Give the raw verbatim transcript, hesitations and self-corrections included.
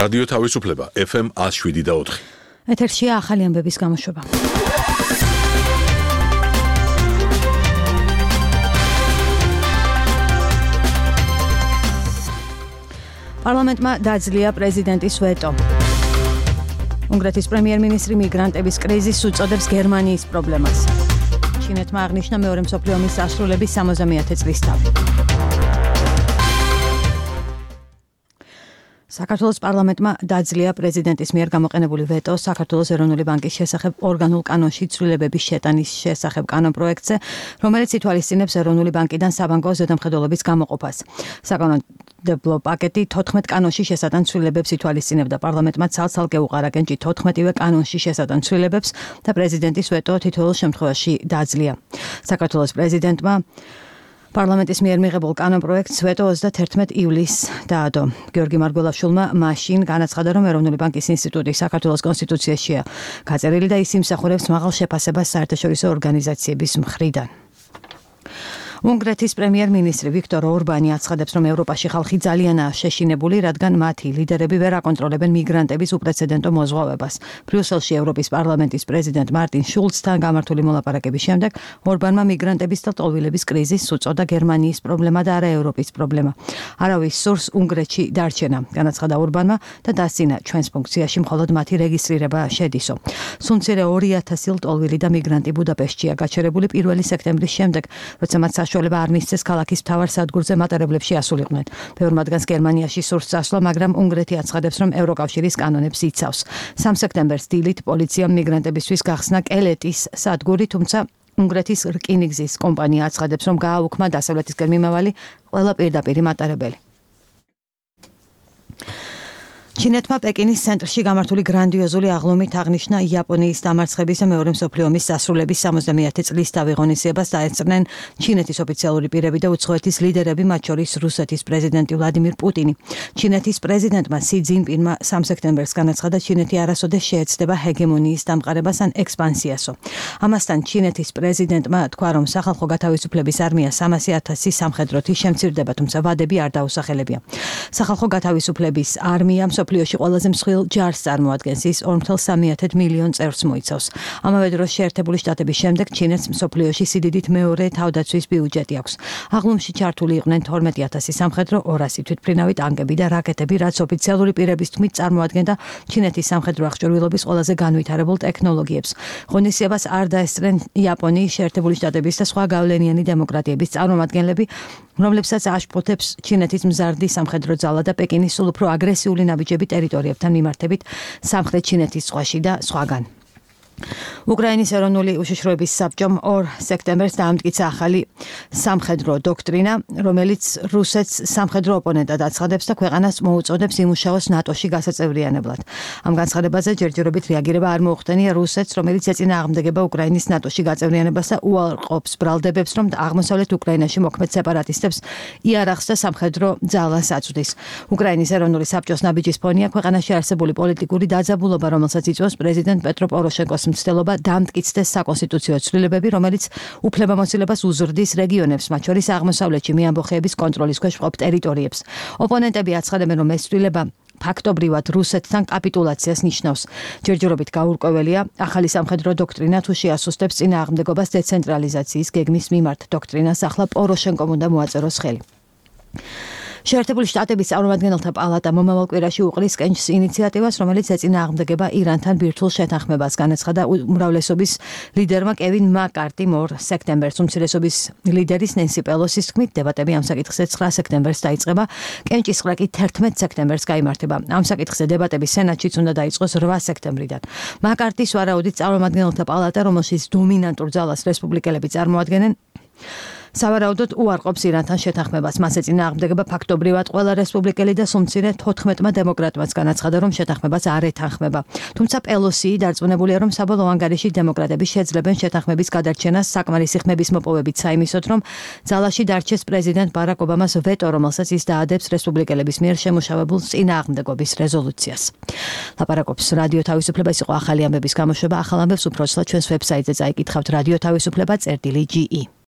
რადიო თავისუფლება ეფ ემ ათს შვიდი და ოთხი. ეთერშია ახალი ამბების გამოშვება. პარლამენტმა დაძლია პრეზიდენტის ვეტო. უნგრეთის პრემიერ-მინისტრი მიგრანტების კრიზისს უწოდებს გერმანიის პრობლემას. ჩინეთმა აღნიშნა მეორე მსოფლიო ომის დასრულების სამოცდამეათე წლისთავი. საქართველოს პარლამენტმა დაძლია პრეზიდენტის მიერ გამოყენებული ვეტო საქართველოს ეროვნული ბანკის შესახებ ორგანულ კანონში ცვლილებების შეტანის შესახებ კანონპროექტზე, რომელიც ითვალისწინებს ეროვნული ბანკიდან საბანკო ზედამხედველობის გამოყოფას. საკანონმდებლო პაკეტი თოთხმეტ კანონში შესატან ცვლილებებს ითვალისწინებდა. პარლამენტმა ცალ-ცალკე უყარა კენჭი თოთხმეტივე კანონში შესატან ცვლილებებს და პრეზიდენტის ვეტო თითოეულ შემთხვევაში დაძლია. საქართველოს პრეზიდენტმა პარლამენტის მიერ მიღებულ კანონპროექტს ვეტო ოცდაათერთმეტ ივლისს დაადო. გიორგი მარგველაშვილმა მაშინ განაცხადა, რომ ეროვნული ბანკის ინსტიტუტი საქართველოს კონსტიტუციაშია გაწერილი და ის იმსახურებს მაღალ შეფასებას საერთაშორისო ორგანიზაციების მხრიდან. უნგრეთის პრემიერ-მინისტრი ვიქტორ ორბანი აცხადებს, რომ ევროპაში ხალხი ძალიანაა შეშინებული, რადგან მათი ლიდერები ვერ აკონტროლებენ მიგრანტების უპრეცედენტო მოზღვავებას. ბრიუსელში ევროპის პარლამენტის პრეზიდენტ მარტინ შულცთან გამართული მოლაპარაკების შემდეგ ორბანმა მიგრანტების და ტოლვილების კრიზისს უწოდა გერმანიის პრობლემა და არა ევროპის პრობლემა. არავის სურს უნგრეთში დარჩენა, განაცხადა ორბანმა და დასცინა ჩვენს ფუნქციაში მხოლოდ მათი რეგისტრირება შედისო. სულ ორი ათასი ტოლვილი და მიგრანტი ბუდაპეშტშია გაჩერებული პირველი სექტემბრის შემდეგ, როცა მათ საშუალება არ მისცეს ქალაქის მთავარ სადგურზე მატარებლებში ასულიყვნენ. ბევრ მათგანს გერმანიაში სურს წასვლა, მაგრამ უნგრეთი აცხადებს, რომ ევროკავშირის კანონებს იცავს. სამი სექტემბერს დილით პოლიციამ მიგრანტებისთვის გახსნა კელეტის სადგური, თუმცა უნგრეთის რკინიგზის კომპანია აცხადებს, რომ გააუქმა დასავლეთისკენ მიმავალი ყველა პირდაპირი მატარებელი. ჩინეთმა პეკინის ცენტრში გამართული გრანდიოზული აღლუმით აღნიშნა იაპონიის დამარცხების და მეორე მსოფლიო ომის დასრულების სამოცდამეათე წლისთავი ღონისძიებას დაესწრნენ ჩინეთის ოფიციალური პირები და უცხოეთის ლიდერები, მათ შორის რუსეთის პრეზიდენტი ვლადიმირ პუტინი. ჩინეთის პრეზიდენტმა სი ძინპინმა სამი სექტემბერს განაცხადა, ჩინეთი არასოდეს შეეცდება ჰეგემონიის დამყარებას ან ექსპანსიასო. ამასთან ჩინეთის პრეზიდენტმა თქვა, რომ სახალხო გათავისუფლების არმია სამასი ათასი სამხედროთი შემცირდება, თუმცა ვადები არ დაუსახელებია. სახალხო გათავისუფლების არმია მსოფლიოში ყველაზე მსხვილ ჯარს წარმოადგენს, ის ორი წუთი სამი მილიონ წევრს მოიცავს. ამავე დროს შეერთებული შტატების შემდეგ ჩინეთს მსოფლიოში სიდიდით მეორე თავდაცვის ბიუჯეტი აქვს. აღლუმში ჩართული იყვნენ თორმეტი ათასი სამხედრო, ორასი თვითმფრინავი ტანკები და რაკეტები, რაც ოფიციალური პირების თქმით წარმოადგენდა ჩინეთის სამხედრო აღჭურვილობის ყველაზე განვითარებულ ტექნოლოგიებს. ღონისძიებას არ დაესწრნენ იაპონიის, შეერთებული შტატების და სხვა გავლენიანი დემოკრატიების წარმომადგენლები, რომლებსაც აშფოთებს ჩინეთის მზარდი სამხედრო ძალა და პეკინის სულ უფრო აგრესიული ნაბიჯები ტერიტორიებთან მიმართებით სამხრეთ ჩინეთის ზღვაში და სხვაგან. უკრაინის ეროვნული უშიშროების საბჭომ ორ სექტემბერს დაამტკიცა ახალი სამხედრო დოქტრინა, რომელიც რუსეთს სამხედრო ოპონენტად აცხადებს და ქვეყანას მოუწოდებს იმუშაოს ნატოში გასაწევრიანებლად. ამ განცხადებაზე ჯერჯერობით რეაგირება არ მოუხდენია რუსეთს, რომელიც ეწინააღმდეგება უკრაინის ნატოში გაწევრიანებას და უარყოფს ბრალდებებს, რომ აღმოსავლეთ უკრაინაში მოქმედ სეპარატისტებს იარაღს და სამხედრო ძალას აწვდის. უკრაინის ეროვნული საბჭოს ნაბიჯის ფონია ქვეყანაში არსებული პოლიტიკური დაძაბულობა, რომელსაც იწვევს პრეზიდენტ პეტრო პოროშენკოს მცდელობა დამტკიცდეს საკონსტიტუციო ცვლილებები, რომელიც უფლებამოსილებას უზრდის რეგიონებს, მათ შორის აღმოსავლეთში მეამბოხეების კონტროლის ქვეშ მყოფ ტერიტორიებს. ოპონენტები აცხადებენ, რომ ეს ცვლილება ფაქტობრივად რუსეთთან კაპიტულაციას ნიშნავს. ჯერჯერობით გაურკვეველია, ახალი სამხედრო დოქტრინა თუ შეასუსტებს წინააღმდეგობას დეცენტრალიზაციის გეგმის მიმართ. დოქტრინას ახლა პოროშენკომ უნდა მოაწეროს ხელი. შეერთებული შტატების წარმომადგენელთა პალატა მომავალ კვირაში უყრის კენჭს ინიციატივას, რომელიც ეწინააღმდეგება ირანთან ბირთვულ შეთანხმებას, განაცხადა უმრავლესობის ლიდერმა კევინ მაკ-კარტიმ ორ სექტემბერს. უმცირესობის ლიდერის ნენსი პელოსის თქმით, დებატები ამ საკითხზე ცხრა სექტემბერს დაიწყება, კენჭის ყრა კი თერთმეტ სექტემბერს გაიმართება. ამ საკითხზე დებატები სენატშიც უნდა დაიწყოს რვა სექტემბრიდან. მაკ-კარტის ვარაუდით წარმომადგენელთა პალატა, რომელშიც დომინანტურ ძალას რესპუბლიკელები წარმოადგენენ, სავარაუდოდ უარყოფს ირანთან შეთანხმებას. მას ეწინააღმდეგება ფაქტობრივად ყველა რესპუბლიკელი და სულმცირე თოთხმეტმა დემოკრატმაც განაცხადა, რომ შეთანხმებას არ ეთანხმება. თუმცა პელოსი დარწმუნებულია, რომ საბოლოო ანგარიში დემოკრატები შეძლებენ შეთანხმების გადარჩენას საკმარისი ხმების მოპოვებით საიმისოდ, რომ ძალაში დარჩეს პრეზიდენტ ბარაკ ობამას ვეტო, რომელსაც ის დაადებს რესპუბლიკელების მიერ შემუშავებულ წინააღმდეგობის რეზოლუციას. ლაპარაკობს რადიო თავისუფლება, ის იყო ახალი ამბების გამოშვება. ახალ ამბებს უფრო ცოტა ჩვენს ვებსაიტზე წაიკითხავთ რადიო თავისუფლება წერტილი ჯი ი.